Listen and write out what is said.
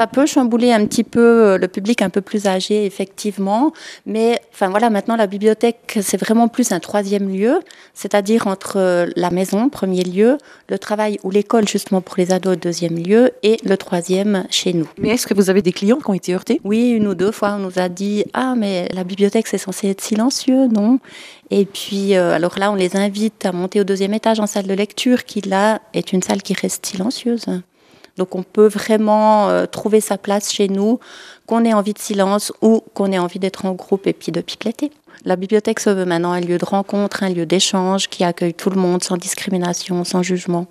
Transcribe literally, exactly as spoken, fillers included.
Ça peut chambouler un petit peu le public un peu plus âgé, effectivement. Mais enfin voilà, maintenant la bibliothèque, c'est vraiment plus un troisième lieu, c'est-à-dire entre la maison, premier lieu, le travail ou l'école justement pour les ados, deuxième lieu, et le troisième chez nous. Mais est-ce que vous avez des clients qui ont été heurtés? Oui, une ou deux fois, on nous a dit « Ah, mais la bibliothèque, c'est censé être silencieux, non ?» Et puis, euh, alors là, on les invite à monter au deuxième étage en salle de lecture, qui là est une salle qui reste silencieuse. Donc on peut vraiment euh, trouver sa place chez nous, qu'on ait envie de silence ou qu'on ait envie d'être en groupe et puis de pipeletter. La bibliothèque se veut maintenant un lieu de rencontre, un lieu d'échange qui accueille tout le monde sans discrimination, sans jugement.